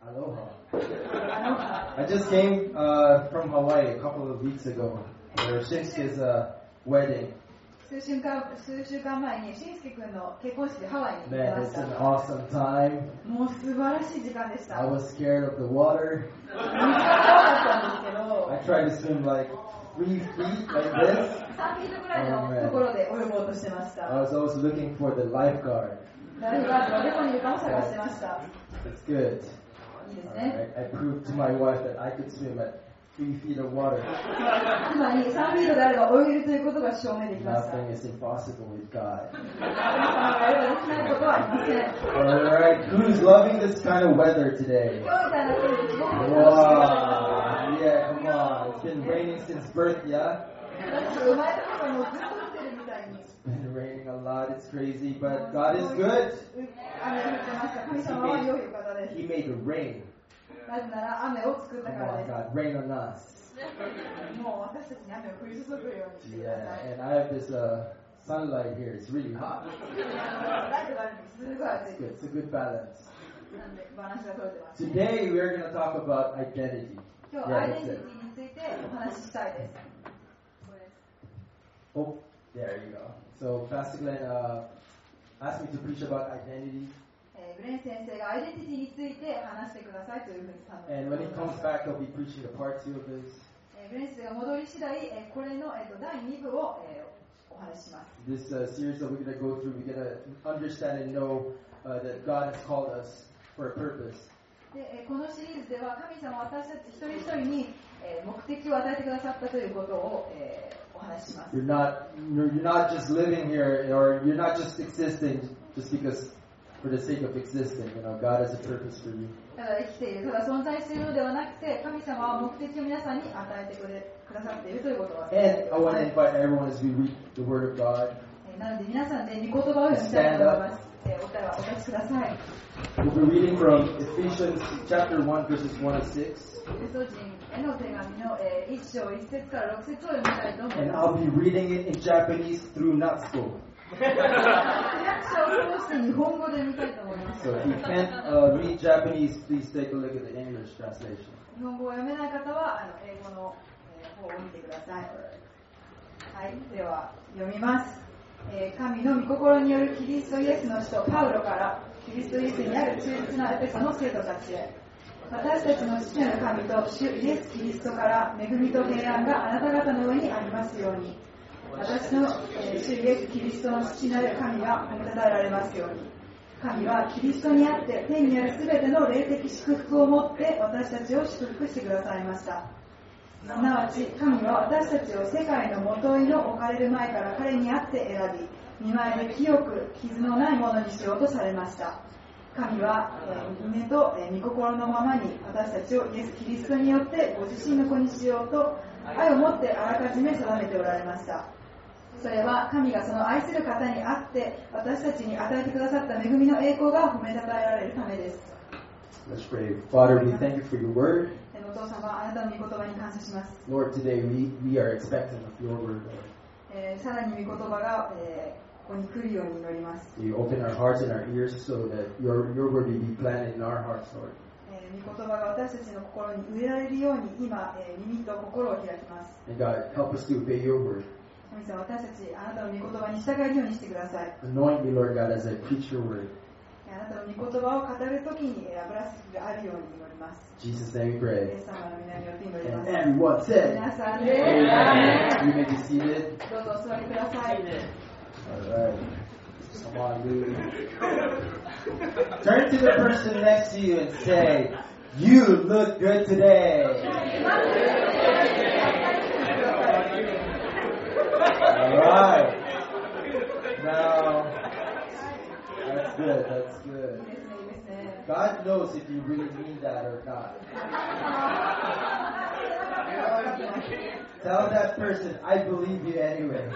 Aloha. I just came from Hawaii a couple of weeks ago for Shinsuke's wedding. 数週間前にしんすけ君の結婚式でハワイに行って Man, ま it's した。 an awesome time. もう素晴らしい時間でした。 I was scared of the water. 水が怖かったんですけど、 I tried to swim like 3 feet like this. 3フィートぐらいのところで泳ごうとしてまし I た。 was also looking for the lifeguard. ライフガードがどこにいるかを探してました。 It's good. いいですね。 Alright, I proved to my wife that I could swim at 3 feet of water. 今に3フィートであれば泳げるということが証明できました。 Nothing is impossible with God. 神様がやればできないことはありません。 Alright, who's loving this kind of weather today? 今日みたいな天気すごく楽しみ Wow. Yeah, come on. It's been raining since birth, yeah? 私生まれた頃もずっと降ってるみたいに。 It's been raining a lot. It's crazy, but God is good. 雨が降ってました。神様は良いお方です。 He made the rain. なぜなら雨を作った Come から on, です。 God, rain on us. もう私たちに雨を降り注ぐようにしてくださ Yeah, い。 and I have this sunlight here. It's really hot. ライトがあるのにすごい暑 It's い。 good. It's a good balance. なんでバランスが取れてます。 Today we are going to talk about identity. 今日 Yeah, アイデン that's ティ it. ティについてお話ししたいです。これです。 Oh, there you go. So Pastor Glenn asked me to preach about identity. グレン先生がアイデンティティについて話してくださいというふうに頼んで And く when he ださ comes い。 back, I'll be preaching a part 2 of this. グレン先生が戻り次第、これの第2部をお話しします。 This series that we're going to go through, we're going to understand and know that God has called us for a purpose. でこのシリーズでは神様は私たち一人一人に目的を与えてくださったということをお話しします。 You're not just living here, or you're not just existing just because for the sake of existing. You know, God has a purpose for you. ただ生きている、ただ存在しているのではなくて、神様は目的を皆さんに与えてくださっているということを忘れ And てく I want to ださい。 invite everyone as we read the Word of God. なので皆さんで御言葉を読みたいと思います。お立ちください。 We'll be reading from Ephesians chapter 1, verses 1 to 6. エペソ人への手紙の1章1節から6節を読みたいと思い And ま I'll be reading it in Japanese through Natsuko. す。訳者を通して日本語で読みたいと思います。 So if you can't read Japanese, please take a look at the English translation. 日本語を読めない方は英語の方を見てください。はい、では読みます。神の御心によるキリストイエスの使徒パウロからキリストイエスにある忠実なエペソの生徒たちへ、私たちの父なる神と主イエス・キリストから恵みと平安があなた方の上にありますように。私の主イエス・キリストの父なる神が褒めたたえられますように。神はキリストにあって天にあるすべての霊的祝福をもって私たちを祝福してくださいました。すなわち神は私たちを世界のもといの置かれる前から彼にあって選び、見舞いで清く傷のないものにしようとされました。神は夢と御心のままに私たちをイエス・キリストによってご自身の子にしようと愛をもってあらかじめ定めておられました。それは神がその愛する方にあって私たちに与えてくださった恵みの栄光が褒めたたえられるためです。 Let's pray. Father, we thank you for your word. お父様、あなたの御言葉に感謝します。 Lord, today we are expecting of your word, Lord. さらに御言葉が、ここに来るように祈ります。 You open our hearts and our ears so that your word may be planted in our hearts, Lord. 御言葉が私たちの心に植えられるように今、耳と心を開きます。 And God, help us to obey your word. 神様、私たちあなたの御言葉に従えるようにしてください。 Anoint me, Lord God, as I preach your word. あなたの御言葉を語るときに油注ぎがあるように祈ります。 In Jesus' name we イ pray. エス様の皆によって祈り And ます。 everyone said, 皆さんで、 Amen. You may be seated. どうぞお座りください。 Alright. Come on, dude. Turn to the person next to you and say, you look good today. Alright. Now, that's good, that's good. いいですね、いいですね。 God knows if you really mean that or not. Tell that person, I believe you anyway.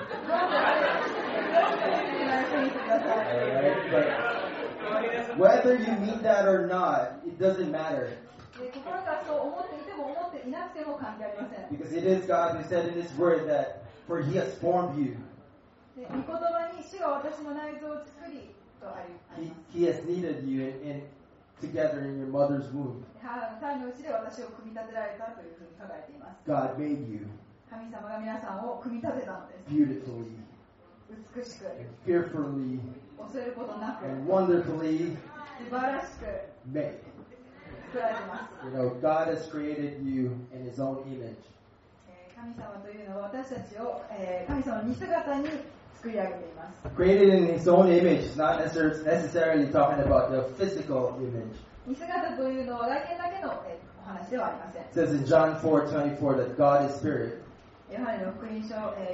Alright, but whether you mean that or not, it doesn't matter. 心からそう思っていても思っていなくても関係ありません。 Because it is God who said in His Word that, for He has formed you. 御言葉に主が私の内臓を作りとあります。 He has needed you together in your mother's womb. 胎のうちで私を組み立てられたというふうに書かれています。 God made you 神様が皆さんを組み立てたのです。 beautifully, 美しく、 fearfully, 恐れることなく、 and wonderfully 素晴らしく made. 作られています。 You know, God has created you in His own image. 神様というのは私たちを神様の似姿に作り上げています。 Created in His own image, not necessarily talking about the physical image. 似姿というのは外見だけのお話ではありません。 It says in John 4:24 that God is spirit. ヨハネの福音書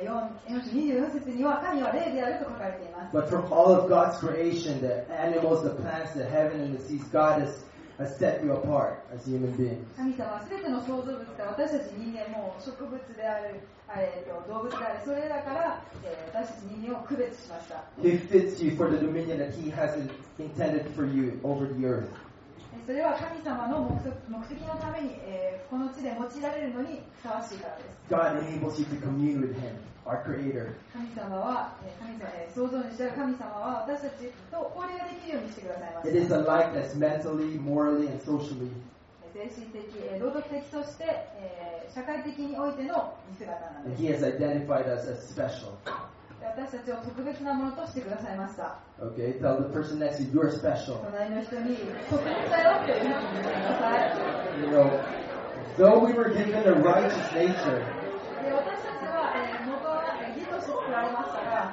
24節には神は霊であると書かれています。 But from all of God's creation, the animals, the plants, the heaven and the seas, God has set you apart as human beings. 神様はすべての創造物から私たち人間も植物である、動物である、それらから、私たち人間を区別しました。 He fits you for the dominion that He has intended for you over the earth. それは神様の目的のために、この地で用いられるのにふさわしいからです。 God enables you to commune with Him, our Creator. 神様は、創造主である神様は私たちと交流ができるようにしてくださいまし It is た。 a likeness mentally, morally, and socially. 精神的、道徳的、そして、社会的においての見姿なん And です。 He has identified us as special. 私たちを特別なものとしてくださいました。 Okay, tell the person next to you, you're special. 隣の人に特別だよというふうに言ってください。 You know, though we were given a righteous nature, で私たちは、元は義として作られましたが、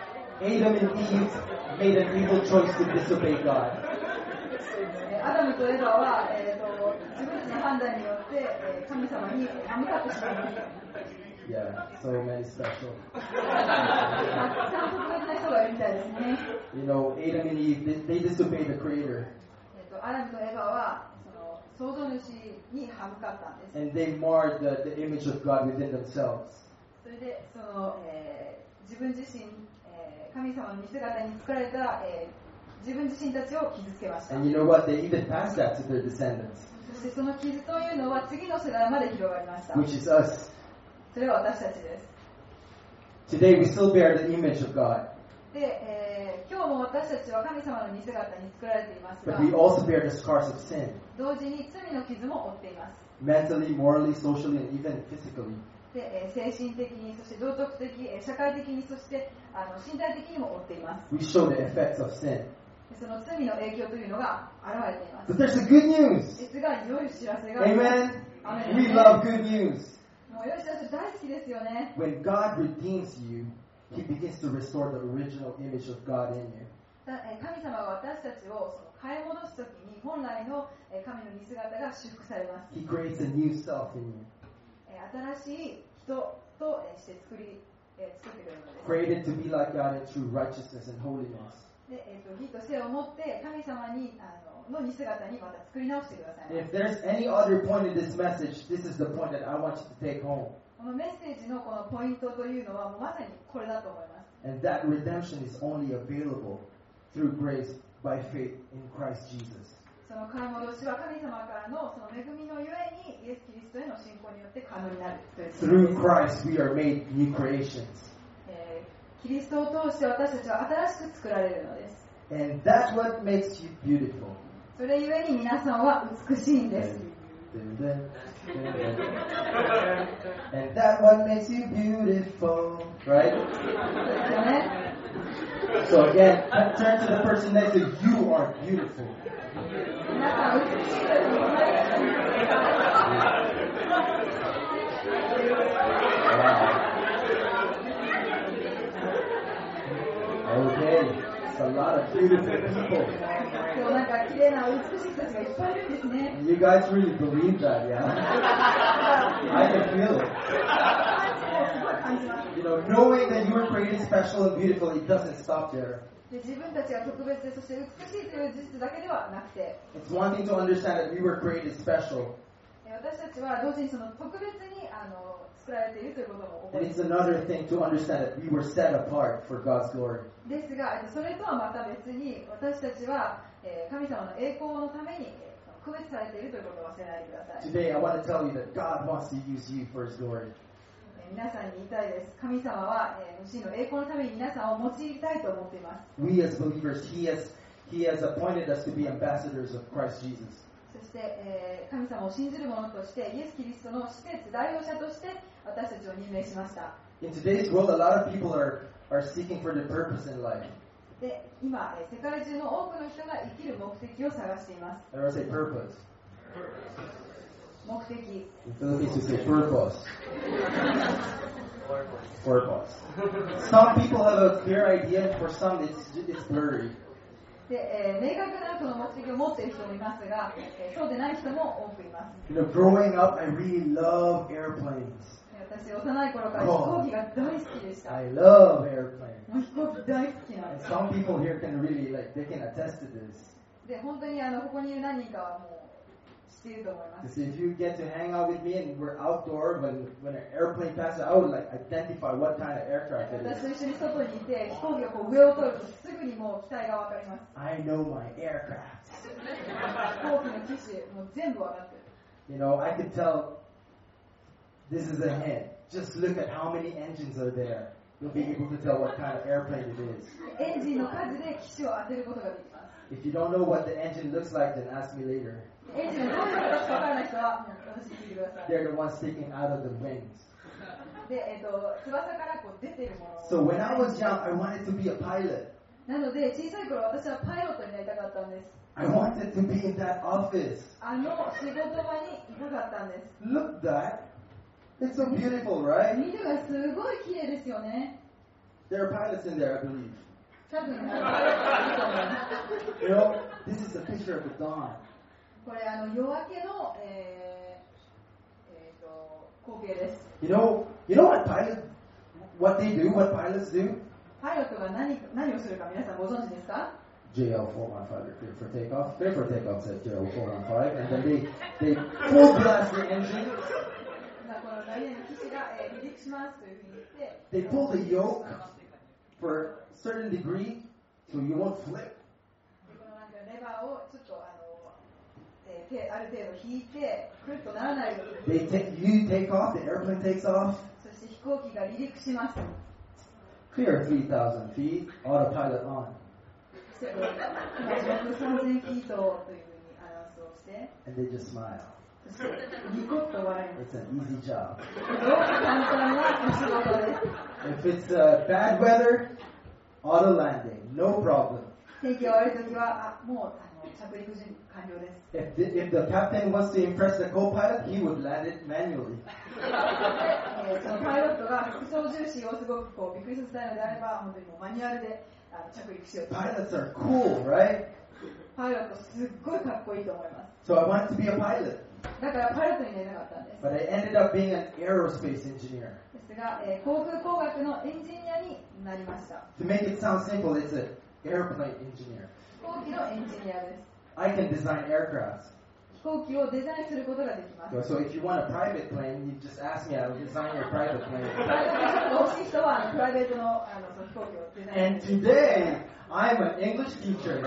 Adam and Eve made an evil choice to disobey God. アダムとエバは、自分たちの判断によって、神様に歯向かってしまいました。 Yeah, so many special. たくさん特別な人がいるみたいですね。 You know, Adam and Eve, they disobeyed the Creator. アダムとエバはその創造主に歯向かったんです。 And they marred the image of God within themselves. それで自分自身、神様の似姿に作られた、自分自身たちを傷つけました。 And you know what? They even passed that to their descendants, そしてその傷というのは次の世代まで広がりました。 which is us. それは私たちです。 Today we still bear the image of God, で、今日も私たちは神様の似姿に作られていますが、 but we also bear the scars of sin, 同時に罪の傷も負っています。 mentally, morally, socially, and even physically. で、精神的に、そして道徳的、社会的に、そして身体的にも負っています。 We show the effects of sin. その罪の影響というのが現れています。 But there's the good news. ですが、良い知らせがあります。 Amen. アメン We love good news. もう良い知らせ大好きですよね。 When God redeems you, He begins to restore the original image of God in you. 神様が私たちを買い戻すときに本来の神の似姿が修復されます。 He creates a new self in you, 新しい人として作ってくれるのです。 created to be like God in true righteousness and holiness. で、義と性を持って神様にの似姿にまた作り直してください And ま if す。 there's any other point in this message, this is the point that I want you to take home. このメッセージのこのポイントというのはもうまさにこれだと思います。 And that redemption is only available through grace by faith in Christ Jesus. その買い戻しは神様からのその恵みのゆえにイエス・キリストへの信仰によって可能になるということです。 Through Christ, we are made new creations. キリストを通して私たちは新しく作られるのです。 And that's what makes you beautiful. それゆえに皆さんは美しいんです。 And that what makes you beautiful, right? ですよね。 So again, turn to the person next to you. You are beautiful. 皆さん美しいということで Okay, it's a lot of beautiful people. 今日なんか綺麗な美しい人たちがいっぱいいるんですね。 You guys really believe that, yeah? I can feel it. すごい感じます。 You know, knowing that you were created special and beautiful, it doesn't stop there. で自分たちが特別でそして美しいという事実だけではなくて、 It's one thing to understand that we were created special, 私たちは同時にその特別に作られているということも and 覚え it's てい another thing to understand that we were set apart for God's glory. ですが、それとはまた別に私たちは神様の栄光のために区別されているということを忘れないでください。 Today, I want to tell you that God wants to use you for His glory. 皆さんに言いたいです。神様は真の栄光のために皆さんを用いたいと思っています。 We as believers, He has He has appointed us to be ambassadors of Christ Jesus. そして、神様を信じる者としてイエス・キリストの使節代表者として私たちを任命しました。 In today's world, a lot of people are seeking for the purpose in life. で今、世界中の多くの人が生きる目的を探しています。 I say purpose. 目的。 In Philippines, we say purpose. Purpose. Some people have a clear idea, and for some, it's blurry. で、明確なその目的を持っている人もいますが、そうでない人も多くいます。 You know, growing up, I really love airplanes. 私、幼い頃から飛行機が大好きでした。 I love airplanes. もう飛行機大好きなん And です。 some people here can really, they can attest to this. で、本当にここにいる何人かはもう知っていると思います。 Because if you get to hang out with me and we're outdoor, when an airplane passes, I would identify what kind of aircraft it 私 is. と一緒に外にいて、飛行機がこう上を通るとすぐにもう機体が分かります。 I know my aircraft. 飛行機の機種、もう全部分かってる。 You know, I could tell this is a hint. Just look at how many engines are there. You'll be able to tell what kind of airplane it is. エンジンの数で機種を当てることができます。 If you don't know what the engine looks like, then ask me later. エンジンのどういう形か分からない人は、私に聞いてください。 They're the ones sticking out of the wings. で、翼からこう出ているものを。 So when I was young, I wanted to be a pilot. なので、小さい頃私はパイロットになりたかったんです。 I wanted to be in that office. 仕事場にいたかったんです。 Look that. It's so beautiful, right? 見てがすごい綺麗ですよね。 There are pilots in there, I believe. 多分、パイロットがいると思います。 You know, this is a picture of the dawn. これ、夜明けの、光景です。 You know what they do, what pilots do? パイロットが何をするか皆さんご存知ですか？ JL415 clear for takeoff. Clear for takeoff says JL415, and then they full blast the engine. この何々機種が離陸しますというふうに言って、 They pull the yoke for a certain degree, so you won't flip. このなんかレバーをちょっとある程度引いてくるっとならないように。 You take off, the airplane takes off. そして飛行機が離陸します。 Clear 3,000 feet, autopilot on. そして3000フィートというふうにアナウンスをして、 And they just smile. そしてニコッと笑います。 It's an easy job. 簡単なお仕事です。 If it's bad weather, auto landing, no problem. 天気が悪いときは、もう着陸準備完了です。 If the captain wants to impress the co-pilot, he would land it manually. そのパイロットが副操縦士をすごくこうびっくりさせたいのであれば、本当にもうマニュアルで着陸しようと。 Pilots are cool, right? パイロットすっごいかっこいいと思います。 So I wanted to be a pilot. だからパイロットになりたかったんです。 But I ended up being an aerospace engineer. ですが、航空工学のエンジニアになりました。 To make it sound simple, it's an airplane engineer. 飛行機のエンジニアです。 I can design aircrafts. 飛行機をデザインすることができます。 So if you want a private plane, you just ask me, I'll design your private plane. 欲しい人はプライベートのその飛行機をデザイン And する。 today, I'm an English teacher.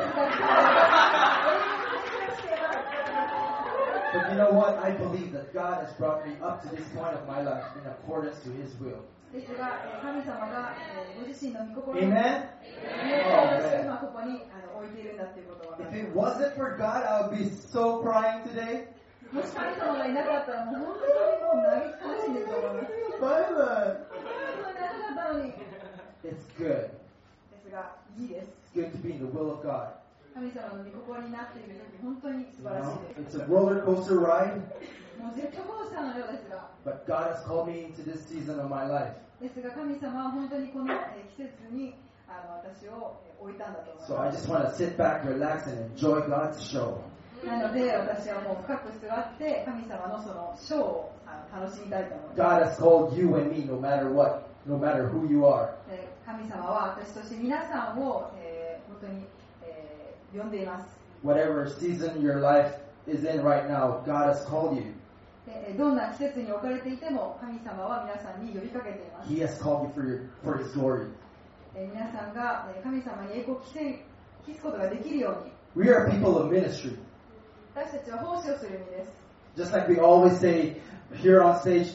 But you know what? I believe that God has brought me up to this point of my life in accordance to His will. ですが、神様がご自身の御心を Amen? 私を今ここに置いているんだということは If it wasn't for God, I would be so crying today. もし神様がいなかったらもう本当にもう嘆き悲しんでると思います。 Pilot. 本当になかったのに。 It's good. ですが、いいです。 It's good to be in the will of God. 神様の御心になっている時本当に素 You 晴らし know, いです。 it's a roller coaster ride, もうジェットコースターのようですが、 but God has called me into this season of my life. ですが神様は本当にこの季節に私を置いたんだと思い So I ます。 just want to sit back, relax, and enjoy God's show. なので私はもう深く座って神様のそのショーを楽しみたいと思います。 God has called you and me, no matter what, no matter who you are. 神様は私として皆さんを、本当に、呼んでいます。 Whatever season your life is in right now, God has called you. どんな季節に置かれていても神様は皆さんに呼びかけています。 He has called you for His glory. 皆さんが神様に栄光を期すことができるように。 We are people of ministry. 私たちは奉仕をする意味です。 Just like we always say here on stage,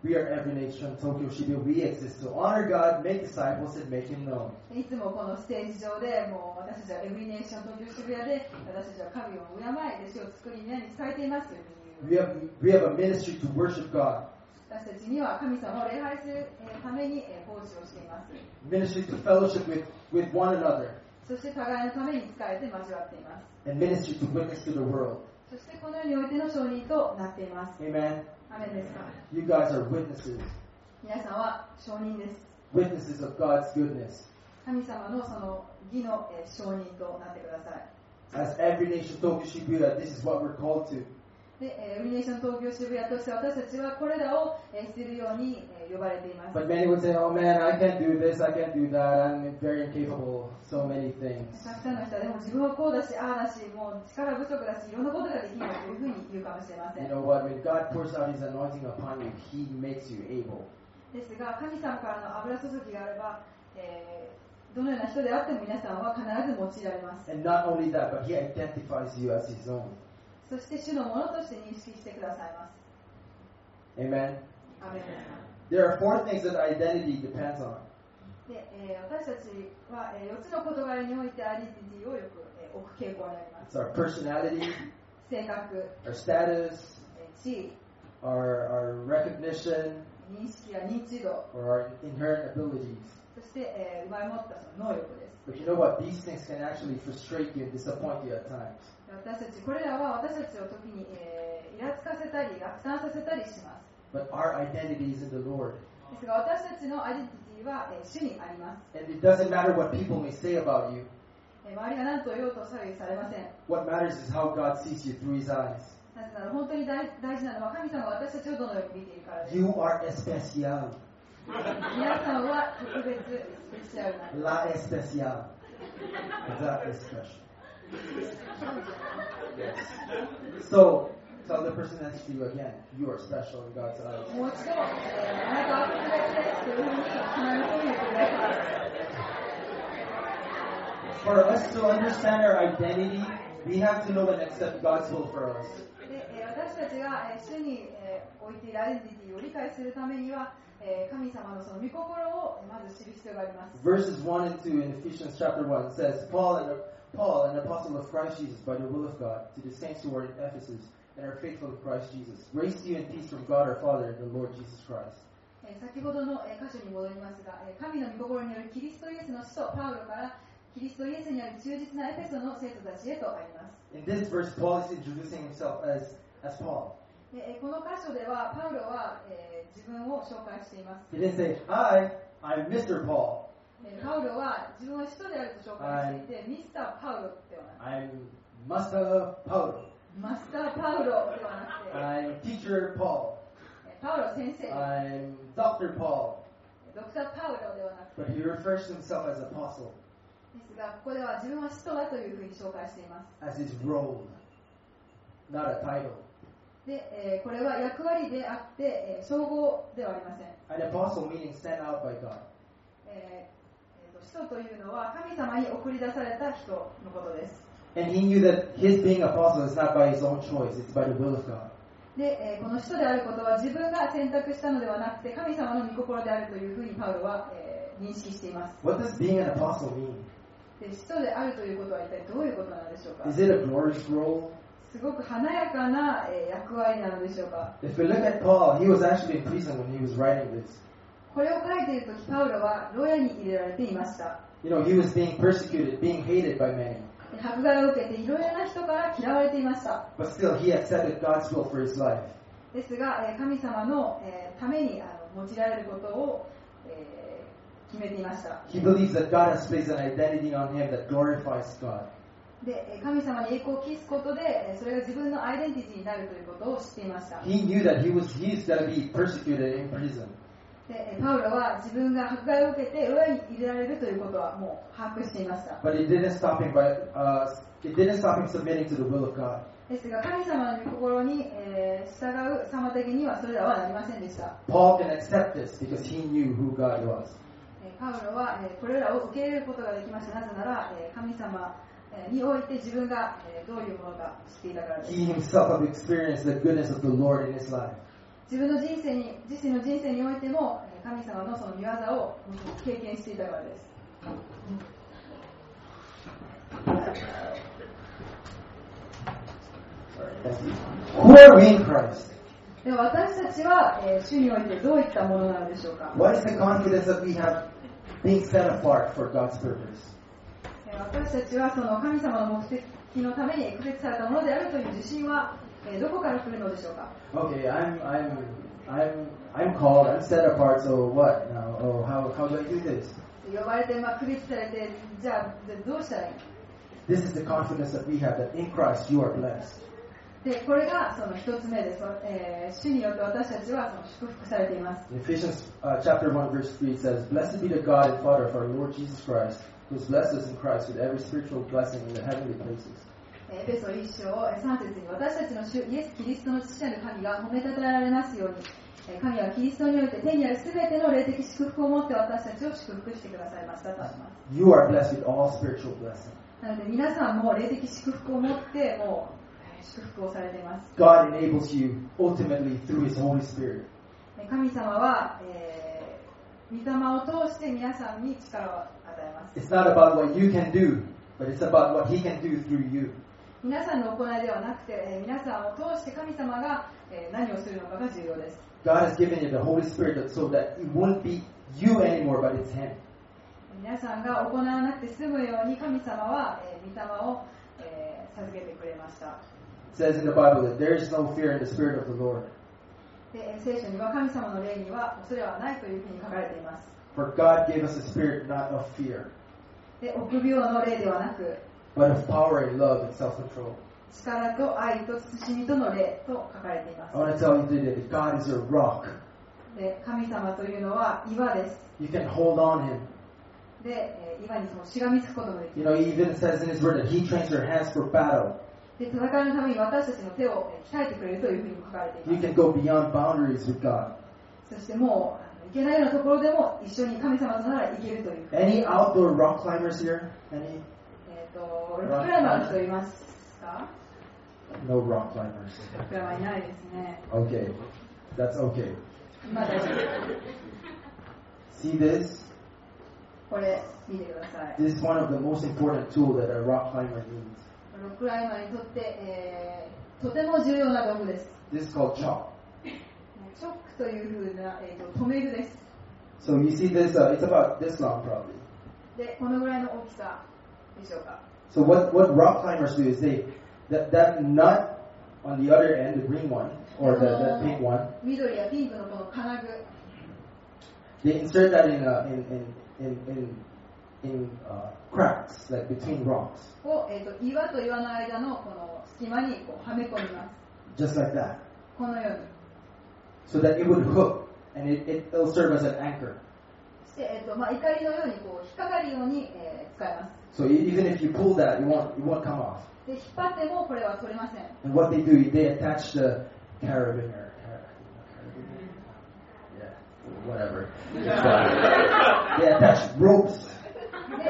We are every nation, Tokyo Shibuya. We exist to honor God, make disciples, and make Him known. いつもこのステージ上でもう私たちはエブリネーション東京渋谷で私たちは神を敬い弟子を作り皆に伝えていますというふうに言う。 We have a ministry to worship God, 私たちには神様を礼拝するために奉仕をしています。 ministry to fellowship with one another, そして互いのために仕えて交わっています。 and ministry to witness to the world. そしてこの世においての証人となっています。 Amen. アメンですか。 You guys are witnesses, 皆さんは証人です。 witnesses of God's goodness. 神様のその義の証人となってください。 As every nation, Tokyo Shibuya, this is what we're called to. で、エブリネーション東京渋谷として私たちはこれらをするように呼ばれています。 But many would say, oh man, I can't do this, I can't do that, I'm very incapable, so many things. たくさんの人はでも自分はこうだし、ああだし、もう力不足だし、いろんなことができないというふうに言うかもしれませ You ん。 know what? When God pours out His anointing upon you, He makes you able. ですが、神様からの油注ぎがあれば、どのような人であっても皆さんは必ず用いられます。 And not only that, but He identifies you as His own. そして主のものとして認識してくださいます。 Amen. アメンですか。 There are 4 things that identity depends on. で、私たちは、4つの事柄においてアイデンティティをよく、置く傾向にありま It's す。 our personality, 性格、 our status, 地位、 our recognition, 認識や認知度、 or our inherent abilities. そして、生まれ持ったその能力です。 But you know what? These things can actually frustrate you and disappoint you at times. 私たち、これらは私たちを時に、イラつかせたり、落胆させたりします。 But our identity is in the Lord. ですが、私たちのアイデンティティは、主にあります。 And it doesn't matter what people may say about you. 周りが何と言おうと左右されません。 What matters is how God sees you through His eyes. なぜなら本当に大事なのは神様が私たちをどのように見ているからです。 You are especial. 皆さんは特別、スペシャルな。 La especial. That is special. Yes. So, tell the person next to you again, you are special in God's eyes. もう一度、あなたは特別ですというふうに必ず言ってください。 For us to understand our identity, we have to know the next step, God's will for us. で私たちが主に置いているアイデンティティを理解するためには神様のその御心をまず知る必要があります。 Verses 1 and 2 in Ephesians chapter 1 says, Paul, an apostle of Christ Jesus, by the will of God, to the saints who are in Ephesus and are faithful in Christ Jesus. Grace to you and peace from God our Father and the Lord Jesus Christ. 先ほどの箇所に戻りますが、神の御心によるキリストイエスの使徒パウロからキリストイエスにある忠実なエペソの生徒たちへとあります。 In this verse, Paul is introducing himself as Paul. この箇所ではパウロは自分を紹介しています。 He didn't say, Hi, I'm Mr. Paul. パウロは自分は使徒であると紹介していて、ミスターパウロではなくて、 I'm Master Paulo. マスターパウロではなくて、 I'm Teacher Paul. パウロ先生、 I'm Dr. Paul. ドクターパウロではなくて、 But he refers to himself as apostle, ですが、ここでは自分は使徒だというふうに紹介しています。 as his role, not a title. で、これは役割であって、称号ではありません。 An apostle meaning sent out by God. 使徒というのは神様に送り出された人のことです。 And he knew that his being apostle is not by his own choice, it's by the will of God. で、この使徒であることは自分が選択したのではなくて神様の御心であるというふうにパウロは、認識しています。 What does being an apostle mean? で、使徒であるということは一体どういうことなのでしょうか。 Is it a glorious role? すごく華やかな役割なのでしょうか。 If we look at Paul, he was actually in prison when he was writing this. これを書いているときパウロは牢屋に入れられていました。 You know, he was being persecuted, being hated by many. 迫害を受けていろいろな人から嫌われていました。 But still, he accepted God's will for his life. ですが、神様のために用いられることを決めていました。 He believes that God has placed an identity on him that glorifies God. で、神様に栄光を期すことで、それが自分のアイデンティティになるということを知っていました。 He knew that he's going to be persecuted in prison. で、パウロは自分が迫害を受けて牢屋に入れられるということはもう把握していました。 But it didn't stop him submitting to the will of God. ですが、神様の御心に、従う妨げにはそれらはなりませんでした。 Paul can accept this because he knew who God was. パウロはこれらを受け入れることができました。なぜなら、神様において自分がどういうものか知っていたからです。 He himself had experienced the goodness of the Lord in his life. 自分の人生に、自身の人生においても神様のその御業を経験していたからです。 Who are we in Christ? では私たちは、主においてどういったものなのでしょうか。 What is the confidence that we have being set apart for God's purpose? 私たちはその神様の目的のために区別されたものであるという自信は、どこから来るのでしょうか。 Okay, I'm called, I'm set apart, so what now? Oh, how do I do this? 呼ばれて、区別されて、じゃあどうしたらいい？ This is the confidence that we have, that in Christ you are blessed. で、これがその一つ目です。主によって私たちはその祝福されています。 Ephesians chapter 1 verse 3 says, Blessed be the God and Father of our Lord Jesus Christ, who has blessed us in Christ with every spiritual blessing in the heavenly places. エペソ1章3節に、私たちの主イエス・キリストの父なる神が褒めたたえられますように、神はキリストにおいて天にあるすべての霊的祝福を持って私たちを祝福してくださいましたとあります。 You are blessed with all spiritual blessing. なので皆さんも霊的祝福を持ってもう祝福をされています。 God enables you ultimately through His Holy Spirit. 神様は、御霊を通して皆さんに力を与えます。 It's not about what you can do, but it's about what He can do through you. 皆さんの行いではなくて、皆さんを通して神様が何をするのかが重要です。 God has given you the Holy Spirit so that it won't be you anymore, but it's Him. 皆さんが行わなくて済むように神様は御霊を授けてくれました。 It says in the Bible that there is no fear in the Spirit of the Lord. で、聖書には神様の霊には恐れはないというふうに書かれています。 For God gave us a spirit not of fear, で、臆病の霊ではなく、 but of power and love and self-control. 力と愛と慎みとの霊と書かれていま I want to tell you today that God is your rock. す。で、神様というのは岩です。 You can hold on Him. で、岩にそのしがみつくこともでき You る。 know, He even says in His Word that He trains your hands for battle. で、戦いのために私たちの手を鍛えてくれるというふうに書かれてい You ます。 can go beyond boundaries with God. そしてもういけないようなところでも一緒に神様とならいけるという。 Any outdoor rock climbers here? Any? ロッククライマーの人いますか？ No rock climbers. ロッククライマーいないですね。 Okay, that's okay. まあ大丈夫。 See this? これ見てください。 This is one of the most important tools that a rock climber needs. ロッククライマーにとって、とても重要な道具です。 This is called chalk. チョックというふうな、止めるです。 So you see this, it's about this long probably. で、このぐらいの大きさでしょうか。 So what rock climbers do is that nut on the other end, the green one, or the pink one, 緑やピンクのこの金具、 they insert that in cracks, like between rocks, を、岩と岩の間のこの隙間にこうはめ込みます。 just like that, このように。 so that it would hook and it'll serve as an anchor. そして、怒りのようにこう引っかかるように、使います。 So even if you pull that, it won't come off. で、引っ張ってもこれは取れません。 And what they do, they attach the carabiner, yeah, whatever. They attach ropes. で、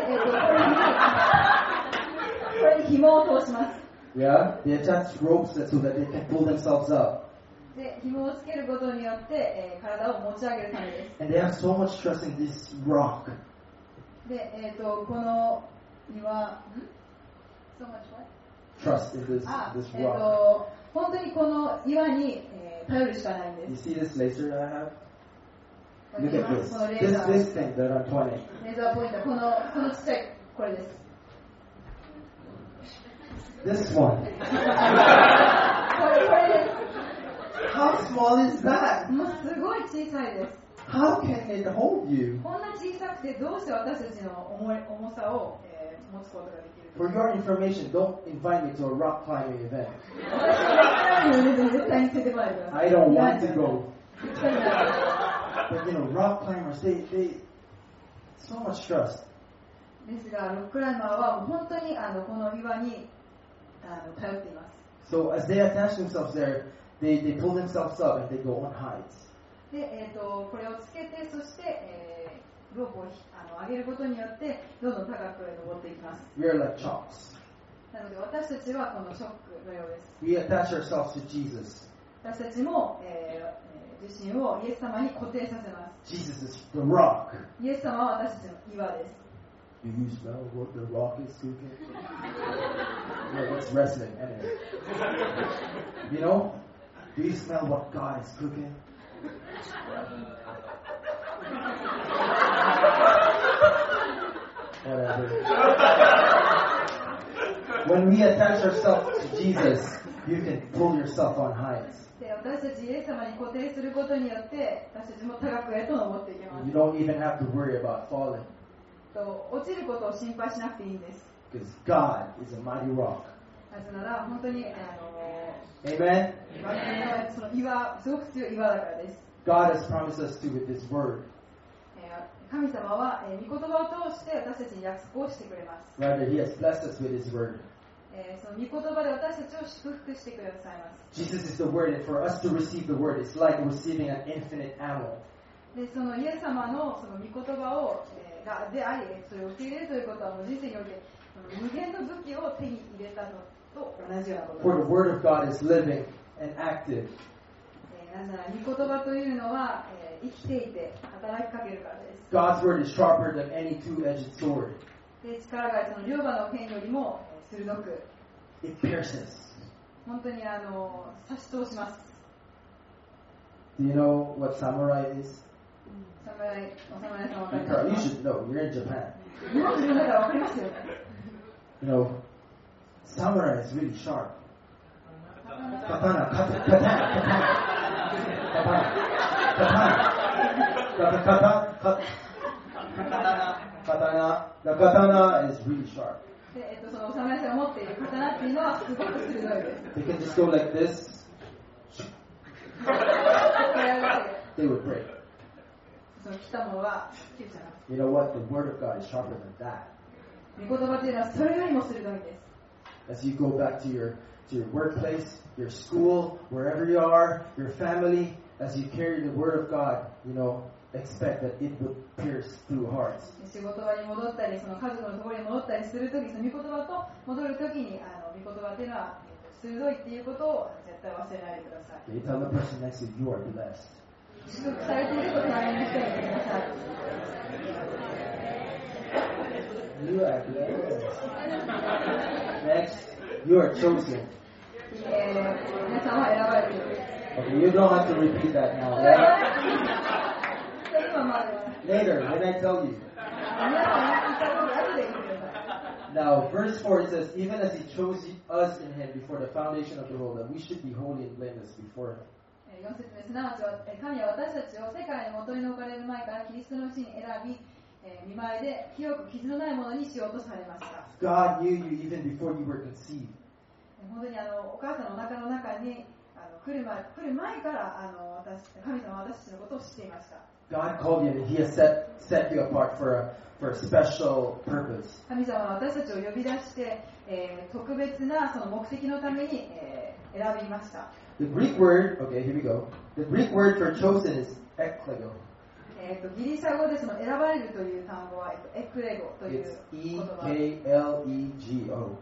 これに紐を通します。 Yeah, they attach ropes so that they can pull themselves up. で、紐をつけることによって、体を持ち上げるためです。 And they have so much trust in this rock. で、この岩、so much what? Trust in this あ、 this rock. 本当にこの岩に、頼るしかないんで You す。 see this laser that I have? これ Look at this. このレーザー This thing that I'm pointing. レーザーポインター、このちっちゃいこれです。 This one. これで How small is す。 that? もうすごい小さいです。 How can it hold you? こんな小さくてどうして私たちの重さを、持つことができる For your information, don't invite me to a rock climbing event. 絶対に連れてこないでください。 I don't want to go. 絶対にない。 But rock climbers, they so much trust. ですが、ロッククライマーは本当にこの岩に頼っています。 So as they attach themselves there, they pull themselves up and they go on heights. で、これをつけて、そして、ロープを上げることによってどんどん高く登っていきます。 We are like chalks. なので私たちはこのショックのようです。 We attach ourselves to Jesus. 私たちも、自身をイエス様に固定させます。 Jesus is the rock. イエス様は私たちの岩です。 Do you smell what the rock is cooking? Yeah, it's wrestling anyway. You know? Do you smell what God is cooking? Whatever. When we attach ourselves to Jesus, you can pull yourself on heights. で、私たちイエス様に固定することによって私たちも高くへと登っていきます。 You don't even have to worry about falling. 落ちることを心配しなくていいんです。 Because God is a mighty rock. なぜなら本当に Amen? その岩、すごく強い岩だからです。 God has promised us to with His word. 神様は御言葉を通して私たちに約束をしてくれます。 Rather, He has blessed us with His word. その御言葉で私たちを祝福してくださいます。 Jesus is the word, and for us to receive the word, it's like receiving an infinite ammo. で、そのイエス様のその御言葉をであり、それを受け入れるということはもう人生において無限の武器を手に入れたのと同じようなことです。 For the word of God is living and active. なぜなら御言葉というのは生きていて働きかけるからです。 God's word is sharper than any two-edged sword. で、力がその両刃の剣よりも鋭く、 It pierces. 本当に刺し通します。 Do you know what samurai is? お侍さんわかりますか？ You should know. You're in Japan. 日本人だからわかりますよね。 You know, samurai is really sharp. Katana. The katana is really sharp. で、そのお侍さんが持っている刀っていうのはすごく鋭いです。 They can just go like this. They would break. その来たものは切れちゃいます。 You know what? The word of God is sharper than that. 御言葉というのはそれよりも鋭いんです。 As you go back to your workplace, your school, wherever you are, your family, as you carry the word of God, you know, expect that it would pierce through hearts. 仕事場に戻ったり、その家族のところに戻ったりするとき、その御言葉と戻るときに、御言葉というのは鋭いっていうことを絶対忘れないでください。 Okay, tell the person next to you, you are blessed. 祝福されていると隣の人に言ってください。 You are blessed. Next, you are chosen. 皆さんは選ばれている。 Okay, you don't have to repeat that now. 今 Right? まで Later, when I tell you. 皆さんは言ったこと後で言ってください。 Now, verse 4 it says, even as He chose us in Him before the foundation of the world, that we should be holy and blameless before Him. 4節目、すなわち神は私たちを世界の元に置かれる前からキリストのうちに選び、見舞いで清く傷のないものにしようとされました。 God knew you even before you were conceived. 本当にお母さんのお腹の中に来る前から神様は私たちのことを知っていました。 God called you and He has set you apart for a special purpose. 神様は私たちを呼び出して、特別なその目的のために、選びました。 The Greek word, okay, here we go. The Greek word for chosen is eklego. ギリシャ語でその選ばれるという単語は、エクレゴという It's 言葉。 E-K-L-E-G-O.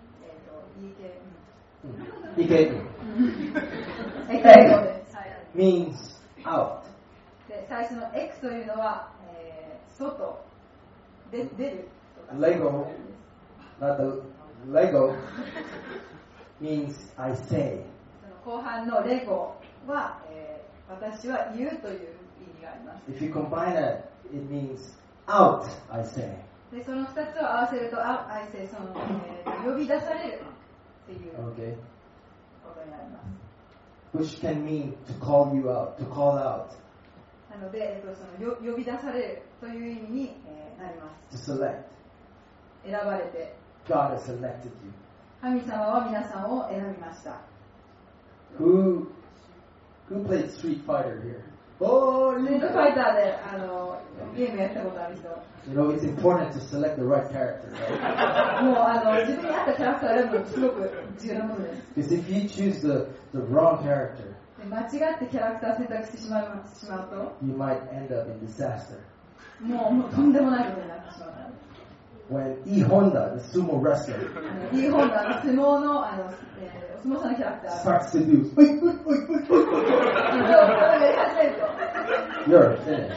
EK。 Ike エクレゴです。 means out. で、最初のエクというのは、外で出るとか。 Lego, not the Lego, means I say. その後半のレゴは、私は言うという意味があります。 If you combine that, it means out, I say. で、その2つを合わせると、I say、その、呼び出されるっていうこ Okay. とになります。 Which can mean to call you out, to call out, なので、その呼び出されるという意味に、なります。 to select. 選ばれて、 God has selected you. 神様は皆さんを選びました。 Who played Street Fighter here? Oh, ストリートファイターでゲームやったことある人。 You know, it's important to select the right character, right? もう自分に合ったキャラクターを選ぶのすごく重要なことです。 Because if you choose the wrong character, で間違ってキャラクターを選択してしまうと、 you might end up in disaster. もうとんでもないことになってしまうから。 When E. Honda, the sumo wrestler, イーホンダの相撲のお相撲さんのキャラクター starts to do, "Oi, oi, oi, oi, you're finished.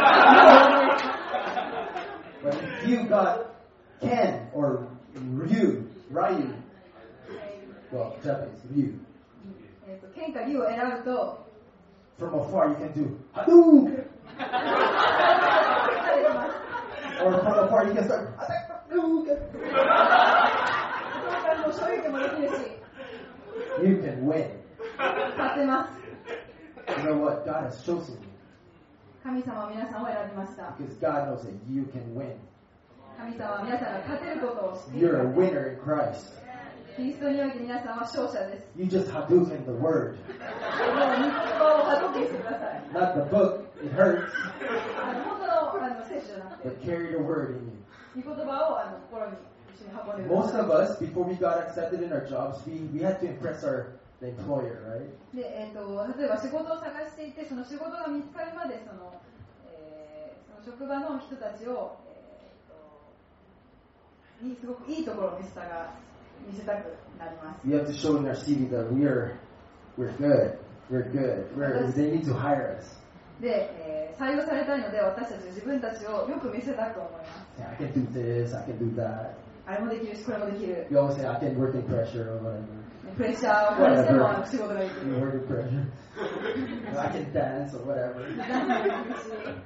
But if you got Ken or Ryu, well, Japanese, Ryu. 剣か竜を選ぶと From afar you can do Hadouken! Or from afar you can start Hadouken! もう衝撃もできるし You can win. 勝てます You know what? God has chosen you. 神様は皆さんを選びました Because God knows that you can win. 神様は皆さんが勝てることを知ってい You're a ます winner in Christ. キリストにおいて皆さんは勝者です You just Hadouken the word. もう御言葉をハドケしてください Not the book, it hurts. 本当の聖書じゃなくて But carry the word in you. 御言葉を心に一緒に運んでくだ Most さい of us, before we got accepted in our jobs, we had to impress the employer, right? で例えば仕事を探していてその仕事が見つかるまでその職場の人たちを、にすごくいいところを見せたくなります。 We have to show in our CV that we're good. They need to hire us. で、採用されたいので私たち自分たちをよく見せたく思います。 Yeah, I can do this, I can do that. あれもできるしこれもできる。 You always say, I can work in pressure or whatever. プレッシャーを感じても仕事ができ You る。 work in pressure. I can dance or whatever. ダンスもできるし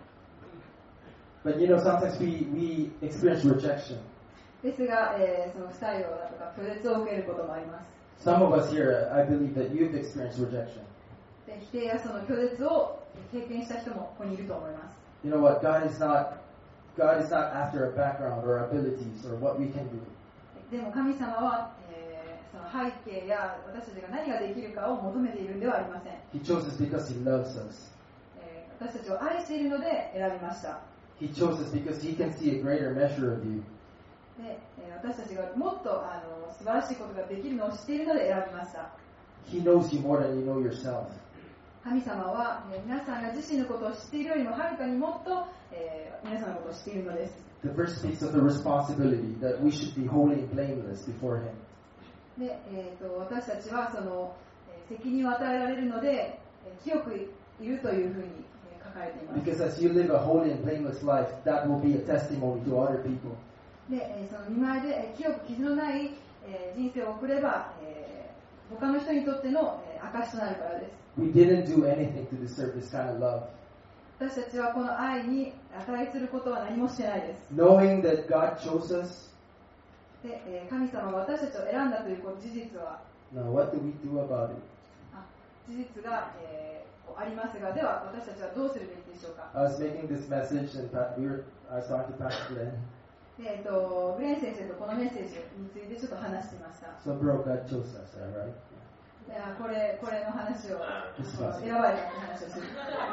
But you know, sometimes we experience rejection. ですが、その不採用だとか拒絶を受けることもあります。 Some of us here, I believe that you've experienced rejection. で否定やその拒絶を経験した人もここにいると思います。 You know what? God is not after a background or abilities or what we can do. でも神様は、その背景や私たちが何ができるかを求めているんではありません。 He chose us because He loves us. 私たちを愛しているので選びました。 He chose us because He can see a greater measure of you. で私たちがもっと素晴らしいことができるのを知っているので選びました。 He knows you more than you know yourself. 神様は、皆さんが自身のことを知っているよりもはるかにもっと、皆さんのことを知っているのです。 The verse speaks of the responsibility that we should be holy and blameless before Him. で私たちはその、責任を与えられるので、清くいるというふうに、書かれています。 Because as you live a holy and blameless life, that will be a testimony to other people. で、その見舞いで清く傷のない、人生を送れば、他の人にとっての、証となるからです。 We didn't do anything to deserve this kind of love. 私たちはこの愛に値することは何もしてないです。 Knowing that God chose us, で、神様が私たちを選んだという事実は、 now what do we do about it? 事実が、ありますが、では私たちはどうするべきでしょうか。 I was making this message and I was talking to Pastor Glenn. でグレン先生とこのメッセージについてちょっと話していました。 So bro, God chose us, right? いやこれの話を選ばれたって話をする。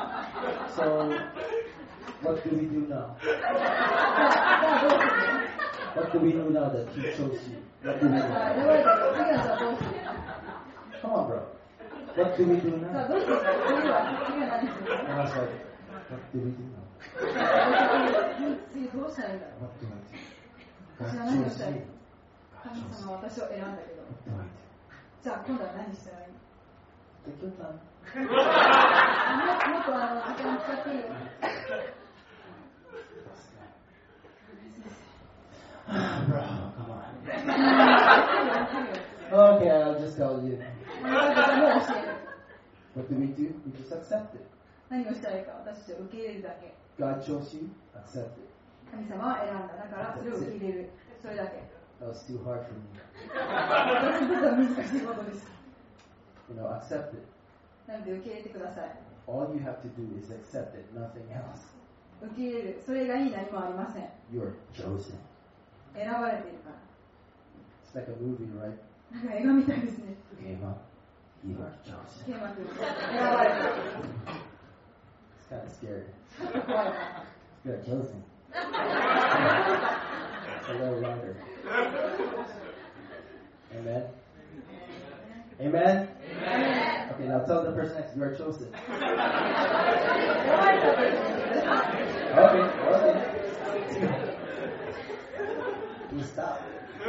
So what do we do now? じゃあどうするの What do we do now that He chose you? What do we 選 do? ばれた次はじゃあどうする Come on, bro. What do we do のさあ now? どうするの次は何する And の I was like, what do we do now? 次どうしたらいいんだろう What do I do? 私 God は何をし chose たらいい me. 神 God chose 様は私を選んだけど What do I do? じゃあ今度は何したらいい Take your time. もっと時間使っていいよ Bro, come on. Okay, I'll just tell you. もう教える What do we do? We just accept it. 何をしたらいいか私たちを受け入れるだけ God chose you, accept it. 神様は選んだだからそれを受け入れるそれだけ That was too hard for me. 私にとっては難しいことです You know, accept it. なので受け入れてください All you have to do is accept it, nothing else. 受け入れるそれ以外に何もありません You're chosen. 選ばれているから It's like a movie, right? なんか映画みたいですね Game up. You are chosen. テーマというか選ばれている It's kind of scary. ちょっと怖いな You're chosen. It's a little longer. Amen? Amen? Okay, now tell the person next to you, you are chosen. 選ばれたということです Okay. You stop.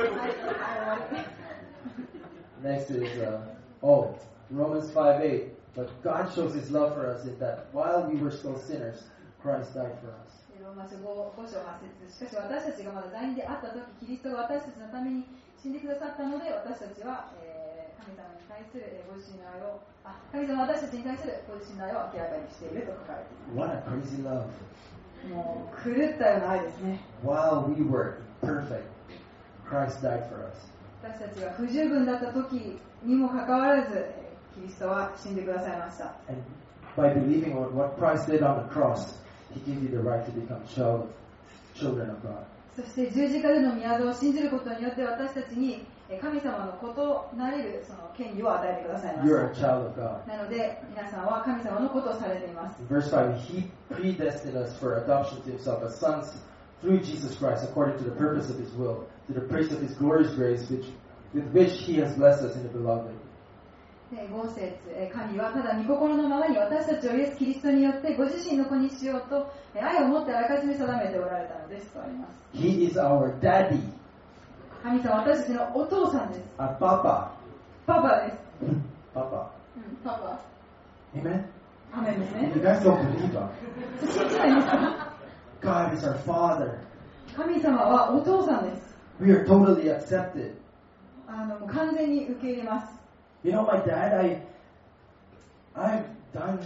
Next is, Romans 5:8. But God shows His love for us in that while we were still sinners, Christ died for us. ローマ書 5章8節、しかし私たちがまだ罪人であったとき、キリストが私たちのために死んでくださったので、私たちは、神様に対するご自身の愛を、神様は私たちに対するご自身の愛を明らかにしていると書かれています。 What a crazy love. もう狂ったような愛ですね。 While we were imperfect, Christ died for us. 私たちが不十分だった時にもかかわらず、キリストは死んでくださいました。 And by believing on what Christ did on the cross, He gave you the right to become children of God. そして十字架での宮を信じることによって私たちに神様のことなれるその権利を与えてくださいまし You're a た。 child of God. なので皆さんは神様のことをされています。 In verse 5, He predestined us for adoption to Himself as sons through Jesus Christ according to the purpose of His will, to the praise of His glorious grace with which He has blessed us in the beloved. 5節、神はただ御心のままに私たちをイエス・キリストによってご自身の子にしようと愛を持ってあらかじめ定めておられたのですとあります。 He is our daddy, 神様は私たちのお父さんです。 our Papa. パパです。 Papa. パパ。 Amen? アメンですね。 You guys don't believe that. 信じないんですか？ God is our Father. 神様はお父さんです。 We are totally accepted. もう完全に受け入れます。 You know, my dad, I've done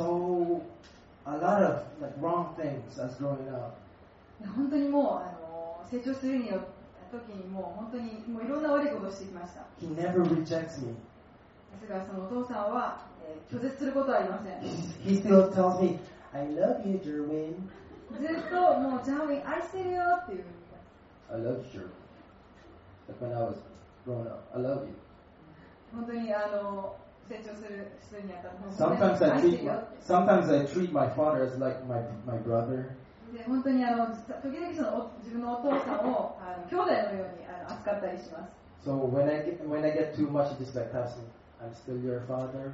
a lot of like wrong things as growing up. 本当にもう成長するによ時にもう本当にもういろんな悪いことをしてきました。 He never rejects me. ですがそのお父さんは、拒絶することはありません。 He still tells me, I love you, Jerwin. ずっともうジャーウィン愛してるよっていうふうに言います。 I love you, Jerwin. Like when I was growing up, I love you. 本当に成長するにあたって Sometimes I treat my father as like my brother. で本当に時々その自分のお父さんを兄弟のように扱ったりします。 So when I get too much, he just like tells me, I'm still your father.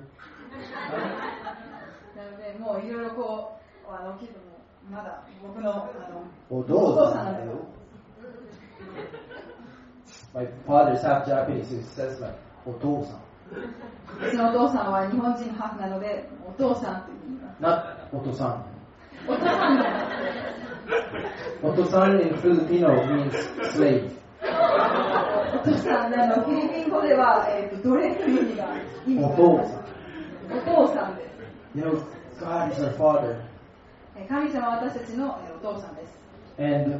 なのでもういろいろこうけどもまだ僕のお父さんなんだよ。My father is half Japanese, so he says like お父さん。 うちのお父さんは日本人のハーフなのでお父さんと言います。 Not お父さん。 お父さんじゃなくて。 お父さん in Filipino means slave. お父さんフィリピン語では、奴隷という意味がお父さん。 お父さんです。 You know, God is our father. 神様は私たちのお父さんです。 And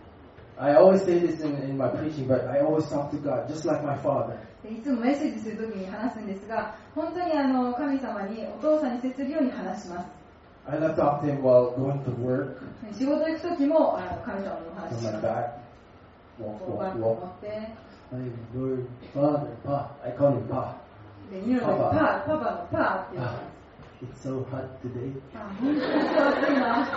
I always say this in my preaching, but I always talk to God just like my father. いつもメッセージするときに話すんですが、本当に神様にお父さんに接するように話します。 I love to talk to him while going to work. 仕事行くときも神様にお話 On しし my ます。 back. バッグを Walk. 持って、 My Lord, Father, Pa. I call him Pa. で、ニューヨークでパパのパって言いま Ah, す。 it's so hot today. 本当に暑いな。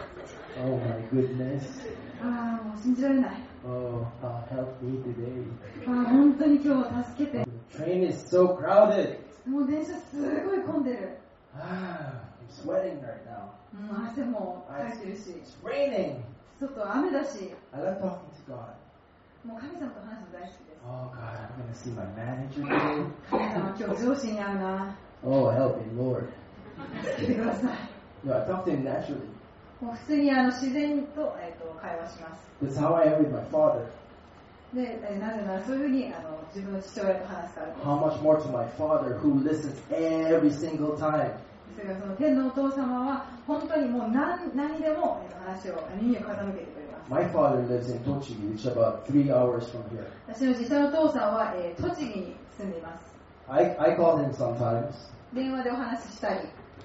Oh my goodness. もう信じられない。 Oh, help me today. 本当に今日助けて。 The train is so crowded. もう電車すごい混んでる。 I'm sweating right now. 汗もかいてるし、 It's raining. 外雨だし、 I love talking to God. もう神様と話すの大好きです。 Oh God, I'm going to see my manager today. 神様今日上司に会うな。 Oh, help me, Lord. 助けてください。 No, I talk to him naturally. もう普通に自然と、会話します。 That's how I am with my father. で、なぜならそういうふうに自分の父親と話すからです。 How much more to my father who listens every single time. それからその天のお父様は本当にもう何でも話を耳を傾けてくれます。 My father lives in Tochigi, which is about 3 hours from here. 私の実際のお父さんは、栃木に住んでいます。 I call him sometimes. 電話でお話ししたり、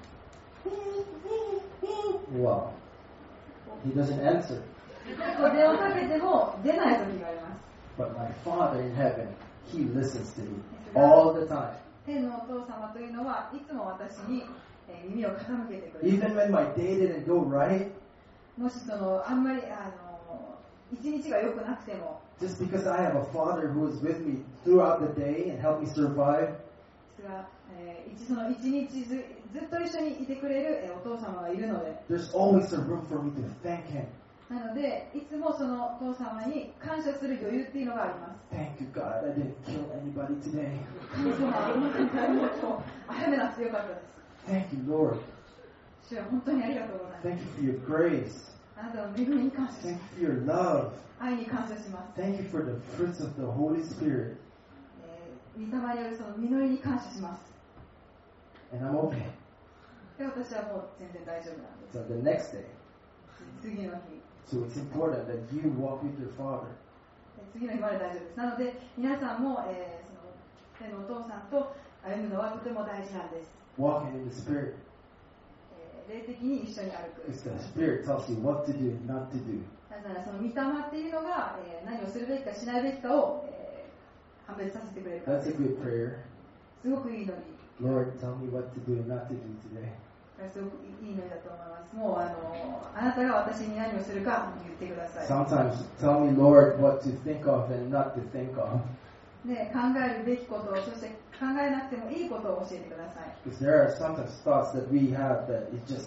Wow. He doesn't answer. 電話かけても出ない時があります。 But my father in heaven, he listens to me all the time. 天のお父様というのはいつも私に耳を傾けてくれる。 Even when my day didn't go right, もしあんまり一日が良くなくても、 just because I have a father who is with me throughout the day and help me survive, ですが、その一日ずっと一緒にいてくれるお父様がいるので、 there's always a room for me to thank him. なので、いつもそのお父様に感謝する余裕っていうのがあります。 Thank you, God. I didn't kill anybody today. 神様は本当に誰も殺めなくてよかったです。 Thank you, Lord. 主は本当にありがとうございます。 Thank you for your grace. あなたの恵みに感謝し Thank ま you for your love. す。愛に感謝します。 Thank you for the fruits of the Holy Spirit. 御霊によるその実りに感謝します。 And I'm okay. で、私はもう全然大丈夫なんです。 So the next day, 次の日。 so it's important that you walk with your Father. 次の日まで大丈夫です。なので、皆さんも、その天のお父さんと歩むのはとても大事なんです。 Walking in the Spirit. 霊的に一緒に歩く。 Because the Spirit tells you what to do and not to do. なぜならその御霊っていうのが、何をするべきかしないべきかを、判別させてくれるから That's で a す。 good prayer. すごくいいのに。 Lord, tell me what to do and not to do today. すごくいいのだと思います。もうあなたが私に何をするか言ってください。 Sometimes tell me, Lord, what to think of and not to think of. で、考えるべきことを、そして考えなくてもいいことを教えてください。 Because there are sometimes thoughts that we have that it just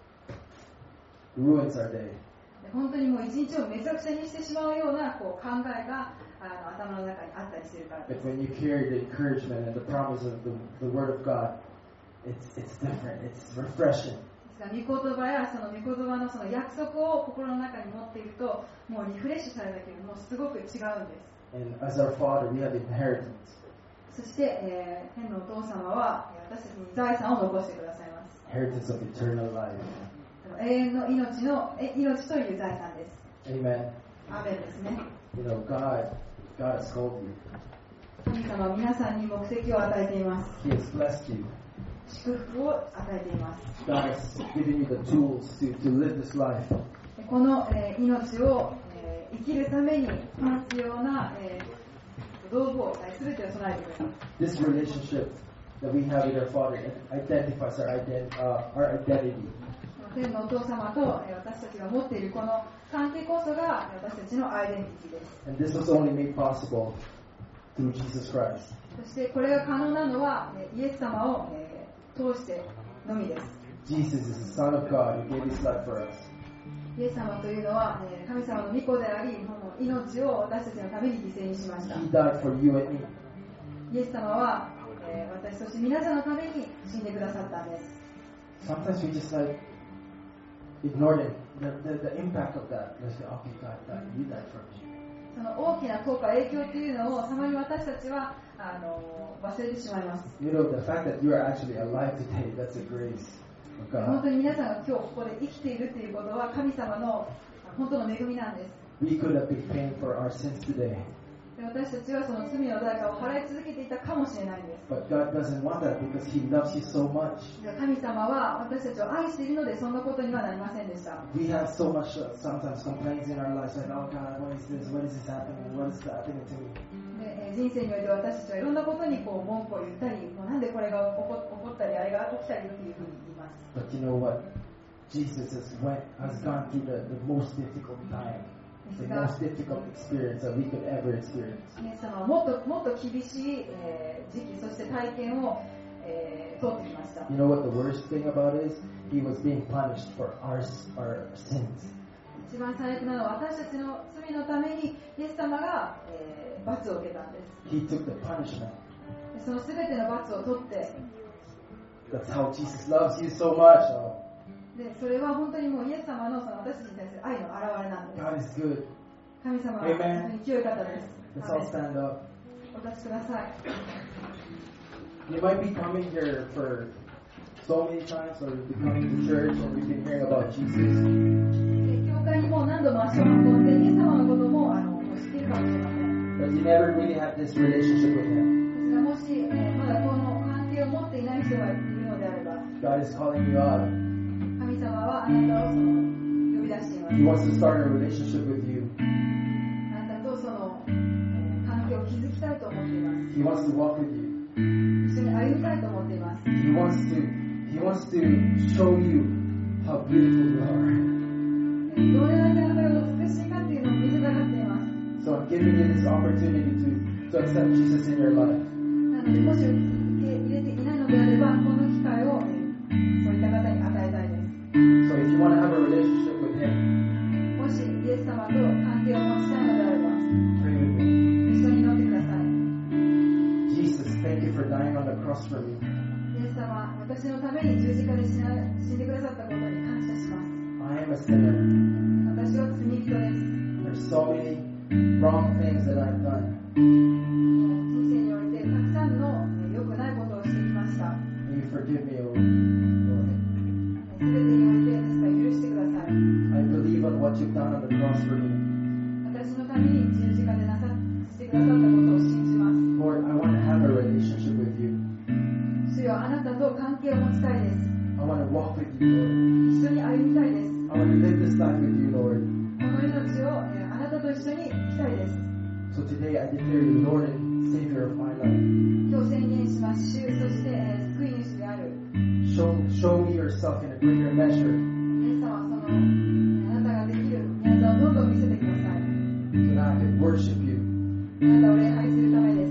ruins our day. で本当にもう一日をめちゃくちゃにしてしまうような考えが頭の中にあったりするからで But す。 when you carry the encouragement and the promise of the Word of God, it's different. It's refreshing. ですから御言葉やその御言葉のその約束を心の中に持っていると、もうリフレッシュされたけどもうすごく違うんです。 And as our Father, we have inheritance. そして、天のお父様は私たちに財産を残してくださいます。 Inheritance of eternal life. 永遠の命という財産です。 Amen. アーメンですね。 You know, God has called you. 神様は皆さんに目的を与えています。 He has blessed you. 祝福を与えています。 God has given you the tools to live this life. この、命を、生きるために必要な、道具を全てを備えてくれます。 This relationship that we have with our Father identifies our identity. 天のお父様と私たちが持っているこの関係こそが私たちのアイデンティティです。 And this was only made possible through Jesus Christ. そしてこれが可能なのはイエス様を通してのみです。 Jesus is the Son of God who gave His life for us. イエス様というのは神様の御子であり、命を私たちのために犠牲にしました。 He died for you and me. イエス様は私そして皆さんのために死んでくださったんです。 Sometimes we just ignore the impact of that. Let's say, okay, God, you died for me. その大きな効果、影響というのをたまに私たちは忘れてしまいます。 You know, the fact that you are actually alive today, that's a grace of 本 God. 当に皆さんが今日ここで生きているということは神様の本当の恵みなんです。 We could have been paying for our sins today, で私たちはその罪の代価を払い続けていたかもしれないんです。 but God doesn't want that because He loves you so much. 神様は私たちを愛しているのでそんなことにはなりませんでした。 We have so much sometimes complaints in our lives, like, oh God, what is this? What is this happening? What is happening to me? で人生において私たちはいろんなことに文句を言ったり、もうなんでこれが起こったり、あれが起きたりっていうふうに言います。 But you know what? Jesus has gone through the most difficult time, the most difficult experience that we could ever experience. イエス様はもっと厳しい、時期、そして体験を、通ってきました。 You know what the worst thing about it is? He was being punished for our sins. 一番最悪なのは私たちの罪のためにイエス様が、罰を受けたんです。 He took the punishment. でその全ての罰を取って、 That's how Jesus loves you so much. Oh, でそれは本当にもうイエス様の、私たちに対する愛の表れなんです。 God is good. 神様は Amen. 本当に清い方です。 Let's all stand up. お立ちください。 You might be coming here for so many times, or you've been coming to church, or you've been hearing about Jesus. 教会にも何度も足を運んで、イエス様のことも知っているかもしれません。 But you never really had this relationship with Him. ですがもし、まだこの関係を持っていない人がいるのであれば、 God is calling you out. 神様はあなたを呼び出しています。 He wants to start a relationship with you. あなたとその、関係を築きたいと思っています。 He wants to walk with you. 一緒に歩みたいと思っています。 He wants to show you how beautiful you are. どれだけあなたが美しいかっていうのを見せたがっています。 So I'm giving you this opportunity to accept Jesus in your life. なので、もし受け入れていないのであれば、この機会を、そういった方に与えたいです。 So if you want to have a relationship with Him, もし、 に十字架で死んでくださったことに感謝します。 I am a sinner. 私は罪人です。 There's so many wrong things that I've done. 人生においてたくさんの良くないことをしてきました。 May you forgive me, Lord. すべてにおいてですから許してください。 I believe on what you've done on the cross for me. 私のために十字架でしてくださったことを信じます。 Lord, I want to have a relationship with you. 主よ、あなたと関係を持ちたいです。 I want to walk with you, Lord. 一緒に歩みたいです。 I want to live this life with you, Lord. この命をあなたと一緒に生きたいです。 So today I declare you Lord and Savior of my life. 今日宣言します。主、そして救い主である。 Show me yourself in a greater measure. イエス様はそのあなたができる宮沢をどんどん見せてください。 So that I can worship you. あなたを礼拝するためです。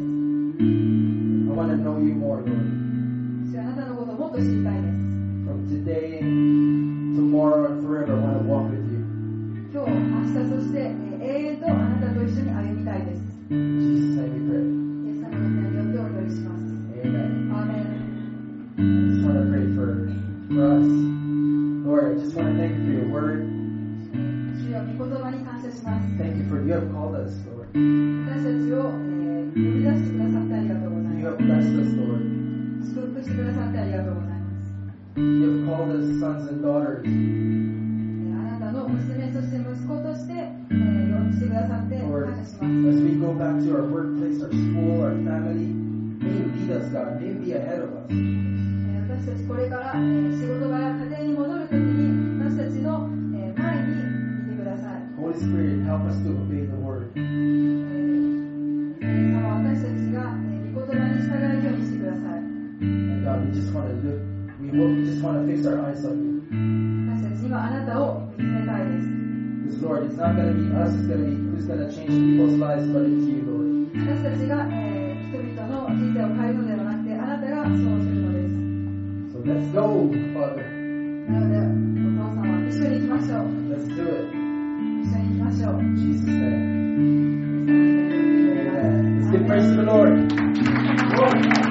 I want to know you more, Lord. 主、あなたのことをもっと知りたいです。 From today, tomorrow, and forever, I want to walk with you. 今日、明日、そして永遠とあなたと一緒に歩みたいです。 In Jesus' name we pray. イエス様の名によってお祈りします。 Amen. アーメン。 I just want to pray for us. Lord, I just want to thank you for your word. 主よ、御言葉に感謝します。 Thank you for you have called us, Lord. 私たちを、呼び出してくださってありがとうござい You ま have blessed us, Lord. す。祝福してくださってありがとうございます。 You have called us sons and daughters. あなたの娘、そして息子として、呼びしてくださって Lord, 感謝します。 as we go back to our workplace, our school, our family, may you lead us, God. May you be ahead of us. 私たちこれから、仕事場や家庭に戻るときに私たちの、前にいてください。 Holy Spirit, help us to obey the word. イエス様は私たちが、御言葉に従えるようにしてください。 And God, we just want to look, we just want to fix our eyes on you. 私たちにはあなたを見つめたいです。 Because Lord, it's not going to be us, it's going to be who's going to change people's lives, but it's you, Lord. 私たちが、人々の人生を変えるのではなくてあなたがそうするのです。 So let's go, Father. なのでお父さんは一緒に行きましょう。 Let's do it. 一緒に行きましょう。 In Jesus' name. イエス様の名によって祈ります。 Amen. Let's give praise to the Lord.